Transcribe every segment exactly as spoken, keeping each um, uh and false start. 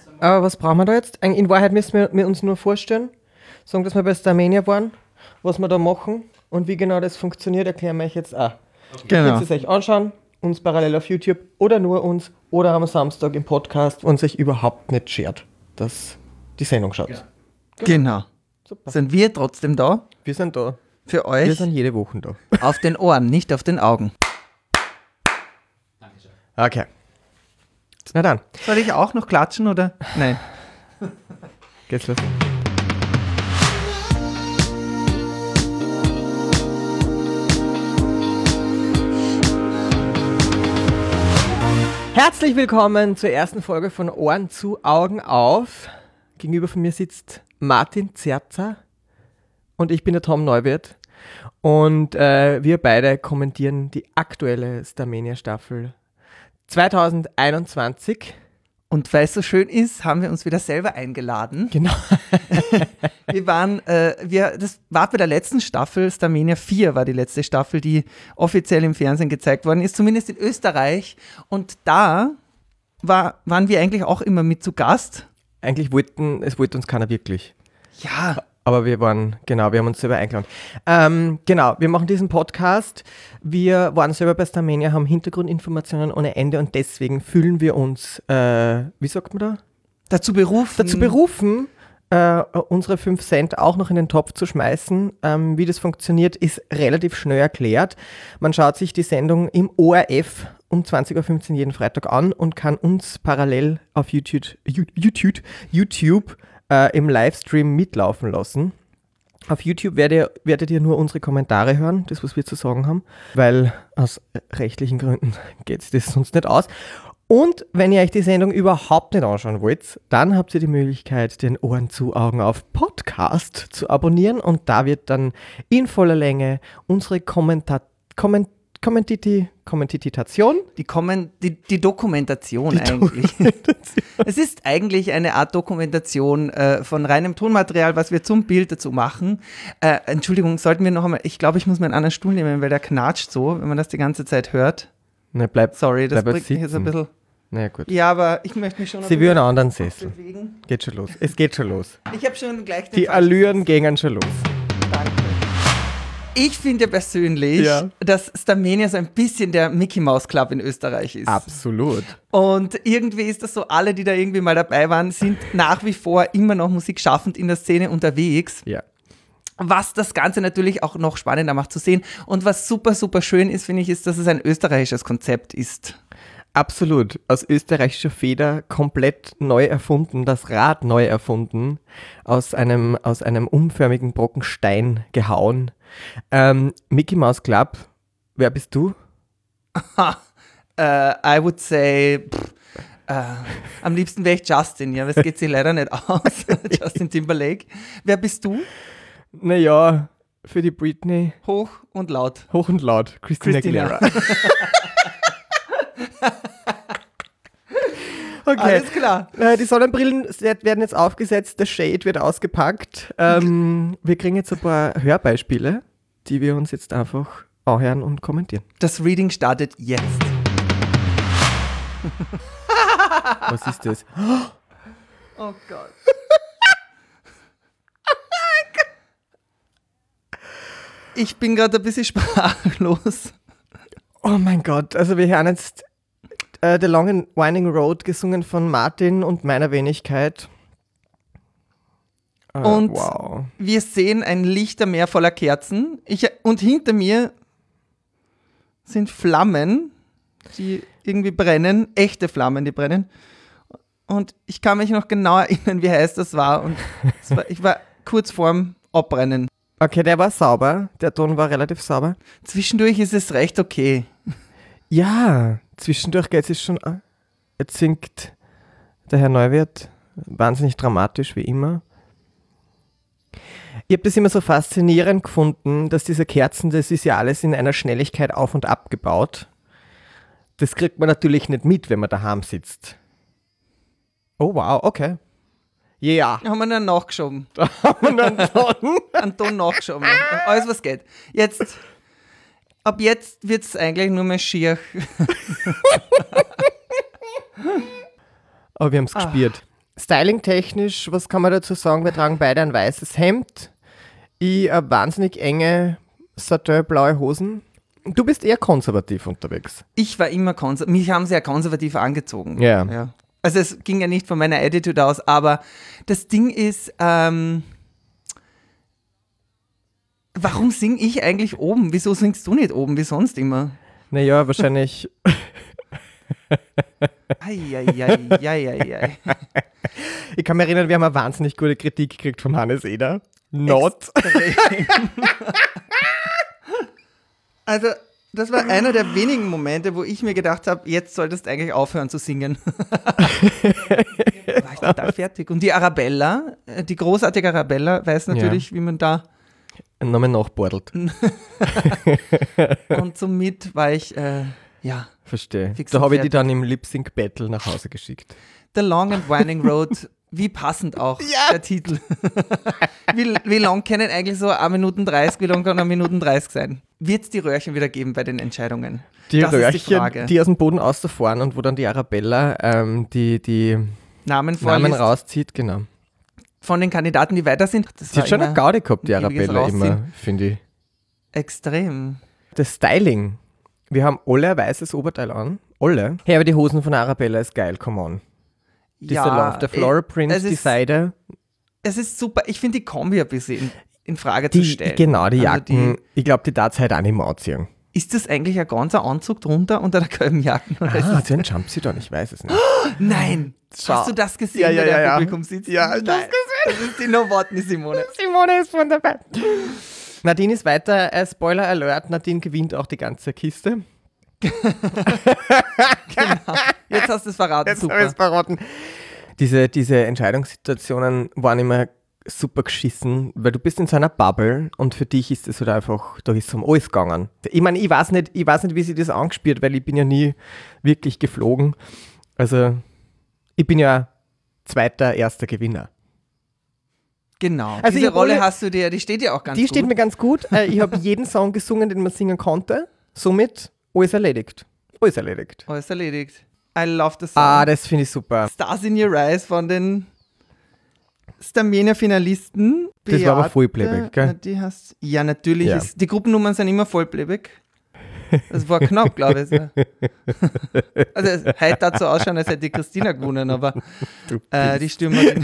Aber was brauchen wir da jetzt? In Wahrheit müssen wir, wir uns nur vorstellen, sagen, dass wir bei Starmania waren, was wir da machen und wie genau das funktioniert, erklären wir euch jetzt auch. Okay. Genau. Ihr könnt es euch anschauen, uns parallel auf YouTube oder nur uns oder am Samstag im Podcast, wenn es euch überhaupt nicht schert, dass die Sendung schaut. Ja. Genau. Super. Sind wir trotzdem da? Wir sind da. Für euch? Wir sind jede Woche da. Auf den Ohren, nicht auf den Augen. Dankeschön. Okay. Na dann. Soll ich auch noch klatschen oder? Nein. Geht's los. Herzlich willkommen zur ersten Folge von Ohren zu, Augen auf. Gegenüber von mir sitzt Martin Zerzer und ich bin der Tom Neuwirth. Und äh, wir beide kommentieren die aktuelle Starmania-Staffel zwanzig einundzwanzig. Und weil es so schön ist, haben wir uns wieder selber eingeladen. Genau. wir waren, äh, wir, das war bei der letzten Staffel, Starmania vier war die letzte Staffel, die offiziell im Fernsehen gezeigt worden ist, zumindest in Österreich. Und da war, waren wir eigentlich auch immer mit zu Gast. Eigentlich wollten, es wollte uns keiner wirklich. Ja. Aber wir waren, genau, wir haben uns selber eingeladen. Ähm, genau, wir machen diesen Podcast. Wir waren selber bei Starmania, haben Hintergrundinformationen ohne Ende und deswegen fühlen wir uns, äh, wie sagt man da? Dazu berufen. Dazu berufen, äh, unsere fünf Cent auch noch in den Topf zu schmeißen. Ähm, wie das funktioniert, ist relativ schnell erklärt. Man schaut sich die Sendung im O R F um zwanzig Uhr fünfzehn jeden Freitag an und kann uns parallel auf YouTube, YouTube, YouTube äh, im Livestream mitlaufen lassen. Auf YouTube werdet ihr, werdet ihr nur unsere Kommentare hören, das, was wir zu sagen haben, weil aus rechtlichen Gründen geht es das sonst nicht aus. Und wenn ihr euch die Sendung überhaupt nicht anschauen wollt, dann habt ihr die Möglichkeit, den Ohren zu, Augen auf Podcast zu abonnieren und da wird dann in voller Länge unsere Kommentar Komment Kommentiti Kommentitation. Die, Kommen, die, die Dokumentation die eigentlich. Dokumentation. Es ist eigentlich eine Art Dokumentation äh, von reinem Tonmaterial, was wir zum Bild dazu machen. Äh, Entschuldigung, sollten wir noch einmal, ich glaube, ich muss mir einen anderen Stuhl nehmen, weil der knatscht so, wenn man das die ganze Zeit hört. Ne, bleib, Sorry, das bleib bringt mich jetzt ein bisschen... Na ja, gut. Ja, aber ich möchte mich schon... Sie will einen anderen Sessel. bewegen. Geht schon los. Es geht schon los. Ich habe schon gleich den Die Allüren gehen schon los. Danke. Ich finde persönlich, ja. dass Starmania so ein bisschen der Mickey Mouse Club in Österreich ist. Absolut. Und irgendwie ist das so, alle, die da irgendwie mal dabei waren, sind nach wie vor immer noch musikschaffend in der Szene unterwegs. Ja. Was das Ganze natürlich auch noch spannender macht zu sehen. Und was super, super schön ist, finde ich, ist, dass es ein österreichisches Konzept ist. Absolut. Aus österreichischer Feder komplett neu erfunden, das Rad neu erfunden, aus einem, aus einem umförmigen Brocken Stein gehauen. Ähm, Mickey Mouse Club, wer bist du? uh, I would say, pff, uh, am liebsten wäre ich Justin, ja, aber es geht sich leider nicht aus. Justin Timberlake. Wer bist du? Naja, für die Britney. Hoch und laut. Hoch und laut. Christina, Christina. Aguilera. Okay. Alles klar. Äh, die Sonnenbrillen werden jetzt aufgesetzt, der Shade wird ausgepackt. Ähm, wir kriegen jetzt ein paar Hörbeispiele, die wir uns jetzt einfach anhören und kommentieren. Das Reading startet jetzt. Was ist das? Oh Gott. Ich bin gerade ein bisschen sprachlos. Oh mein Gott, also wir hören jetzt Uh, The Long and Winding Road, gesungen von Martin und meiner Wenigkeit. Uh, und wow. Wir sehen ein Lichtermeer voller Kerzen. Ich, und hinter mir sind Flammen, die irgendwie brennen, echte Flammen, die brennen. Und ich kann mich noch genau erinnern, wie heiß das war. Und es war, ich war kurz vorm Abbrennen. Okay, der war sauber. Der Ton war relativ sauber. Zwischendurch ist es recht okay. Ja, zwischendurch geht es schon an. Jetzt singt der Herr Neuwirth wahnsinnig dramatisch, wie immer. Ich habe das immer so faszinierend gefunden, dass diese Kerzen, das ist ja alles in einer Schnelligkeit auf und ab gebaut. Das kriegt man natürlich nicht mit, wenn man daheim sitzt. Oh wow, okay. Ja. Yeah. Haben wir dann nachgeschoben. Da haben wir einen Ton. einen Ton nachgeschoben. Alles, was geht. Jetzt... Ab jetzt wird es eigentlich nur mehr schier. Aber wir haben es Ah. gespielt. Styling-technisch, was kann man dazu sagen? Wir tragen beide ein weißes Hemd. Ich eine wahnsinnig enge Satin-blaue Hosen. Du bist eher konservativ unterwegs. Ich war immer konservativ. Mich haben sie ja konservativ angezogen. Ja. ja. Also es ging ja nicht von meiner Attitude aus, aber das Ding ist, ähm, warum singe ich eigentlich oben? Wieso singst du nicht oben wie sonst immer? Naja, wahrscheinlich... Eieieiei. Ich kann mich erinnern, wir haben eine wahnsinnig gute Kritik gekriegt von Hannes Eder. Not. Also, das war einer der wenigen Momente, wo ich mir gedacht habe, jetzt solltest du eigentlich aufhören zu singen. War ich total fertig. Und die Arabella, die großartige Arabella, weiß natürlich, ja. wie man da Namen nachbordelt. Und somit war ich, äh, ja. Verstehe. Da habe ich die dann im Lip-Sync-Battle nach Hause geschickt. The Long and Winding Road, wie passend auch ja. der Titel. wie, wie lang können eigentlich so eine Minute dreißig, wie lang kann eine Minute dreißig sein? Wird es die Röhrchen wieder geben bei den Entscheidungen? Die das Röhrchen, ist die Frage. Die aus dem Boden auszufahren und wo dann die Arabella ähm, die, die Namen, Namen rauszieht, genau. Von den Kandidaten, die weiter sind. Das Sie hat schon eine Gaudi gehabt, die Arabella immer, finde ich. Extrem. Das Styling. Wir haben alle ein weißes Oberteil an. Alle. Hey, aber die Hosen von Arabella ist geil, come on. Diese ja, Love, der Floral Print, die Seide. Es ist super. Ich finde die Kombi ein bisschen in, in Frage die, zu stellen. Genau, die Jacken. Also die, ich glaube, die darf es halt auch nicht mehr anziehen. Ist das eigentlich ein ganzer Anzug drunter unter der gelben Jacke? Oder ah, hat sie einen Jumpsuit an? Ich weiß es nicht. Oh, nein! Schau. Hast du das gesehen, ja, ja, bei der ja, Publikum sitzt? Ja, ich das gesehen. Das ist die Nowotny Simone. Simone ist von dabei. Nadine ist weiter. Äh, Spoiler Alert, Nadine gewinnt auch die ganze Kiste. Genau. Jetzt hast du es verraten. Jetzt super. habe ich es verraten. Diese, diese Entscheidungssituationen waren immer super geschissen, weil du bist in so einer Bubble und für dich ist es halt einfach, da ist es um alles gegangen. Ich meine, ich weiß nicht, ich weiß nicht, wie sie das angespielt, weil ich bin ja nie wirklich geflogen. Also ich bin ja zweiter, erster Gewinner. Genau, also diese Rolle alle, hast du dir, die steht dir auch ganz die gut. Die steht mir ganz gut. Ich habe jeden Song gesungen, den man singen konnte. Somit alles erledigt. Alles erledigt. Alles erledigt. I love the song. Ah, das finde ich super. Stars in Your Eyes von den Starmania-Finalisten. Das Beate, war aber Vollplayback, gell? Die hast, ja, natürlich. Ja. Ist, die Gruppennummern sind immer Vollplayback. Das war knapp, glaube ich. Also, heute hat so ausschauen, als hätte die Christina gewonnen, aber äh, die Stürmerin.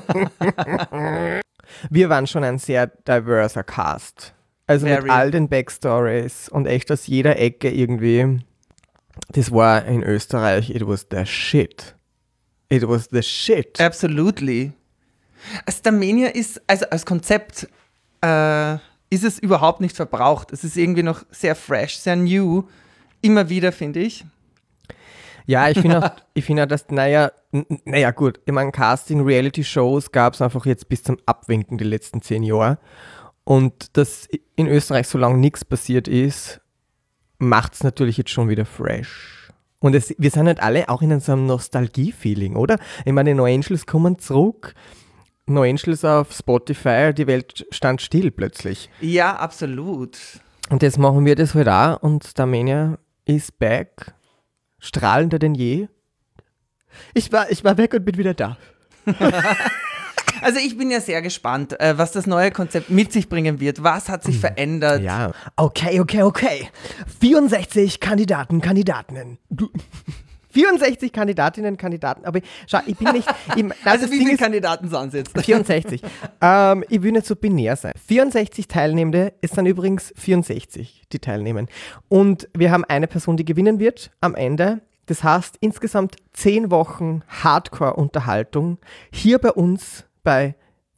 Wir waren schon ein sehr diverser Cast. Also Very. Mit all den Backstories und echt aus jeder Ecke irgendwie. Das war in Österreich, it was the shit. It was the shit. Absolutely. Starmania ist, also als Konzept, äh, ist es überhaupt nicht verbraucht. Es ist irgendwie noch sehr fresh, sehr new. Immer wieder, finde ich. Ja, ich finde auch, ich finde auch, dass, naja, n- naja gut, ich meine, Casting, Reality-Shows gab es einfach jetzt bis zum Abwinken die letzten zehn Jahre. Und dass in Österreich so lange nichts passiert ist, macht es natürlich jetzt schon wieder fresh. Und es, wir sind halt alle auch in so einem Nostalgie-Feeling, oder? Ich meine, die No Angels kommen zurück. No Angels auf Spotify, die Welt stand still plötzlich. Ja, absolut. Und jetzt machen wir das halt auch und Starmania is back, strahlender denn je. Ich war, ich war weg und bin wieder da. Also ich bin ja sehr gespannt, was das neue Konzept mit sich bringen wird. Was hat sich verändert? Ja. Okay, okay, okay. vierundsechzig Kandidaten, Kandidatinnen. vierundsechzig Kandidatinnen, Kandidaten. Aber schau, ich bin nicht... Ich, also wie viele Kandidaten sind es jetzt? vierundsechzig. ähm, ich will nicht so binär sein. vierundsechzig Teilnehmende, es sind übrigens vierundsechzig, die teilnehmen. Und wir haben eine Person, die gewinnen wird am Ende. Das heißt, insgesamt zehn Wochen Hardcore-Unterhaltung hier bei uns bei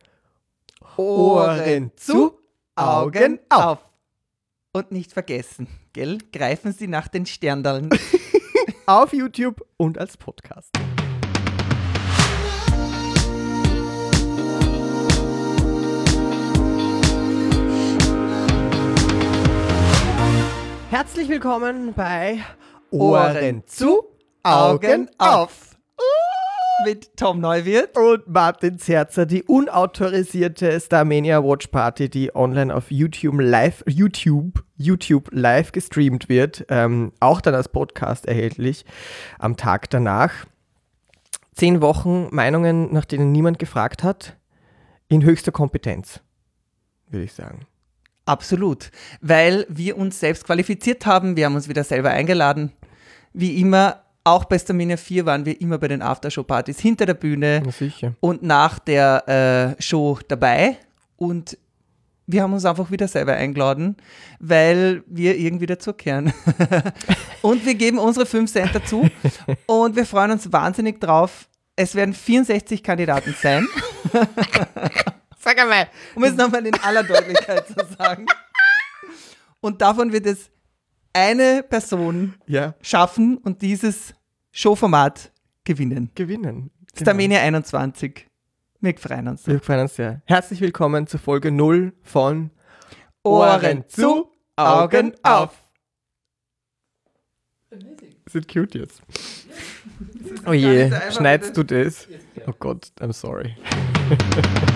Ohren zu, Augen auf. Und nicht vergessen, gell? Greifen Sie nach den Sterndallen. Auf YouTube und als Podcast. Herzlich willkommen bei Ohren zu, Augen auf. Mit Tom Neuwirth und Martin Zerzer, die unautorisierte Starmania Watch Party, die online auf YouTube live, YouTube, YouTube live gestreamt wird, ähm, auch dann als Podcast erhältlich am Tag danach. zehn Wochen Meinungen, nach denen niemand gefragt hat, in höchster Kompetenz, würde ich sagen. Absolut, weil wir uns selbst qualifiziert haben, wir haben uns wieder selber eingeladen. Wie immer, auch bei Starmania vier waren wir immer bei den Aftershow-Partys hinter der Bühne Na sicher. und nach der äh, Show dabei. Und wir haben uns einfach wieder selber eingeladen, weil wir irgendwie dazukehren. Und wir geben unsere fünf Cent dazu und wir freuen uns wahnsinnig drauf. Es werden vierundsechzig Kandidaten sein. Sag einmal. Um es nochmal in aller Deutlichkeit zu sagen. Und davon wird es eine Person Ja, schaffen und dieses Showformat gewinnen. gewinnen. Starmania einundzwanzig. Wir freuen uns. Wir freuen uns sehr. Herzlich willkommen zur Folge null von Ohren zu, Augen auf. Ist cute jetzt? Oh gar nicht je, so einfach, schneidest bitte. du das? Oh Gott, I'm sorry.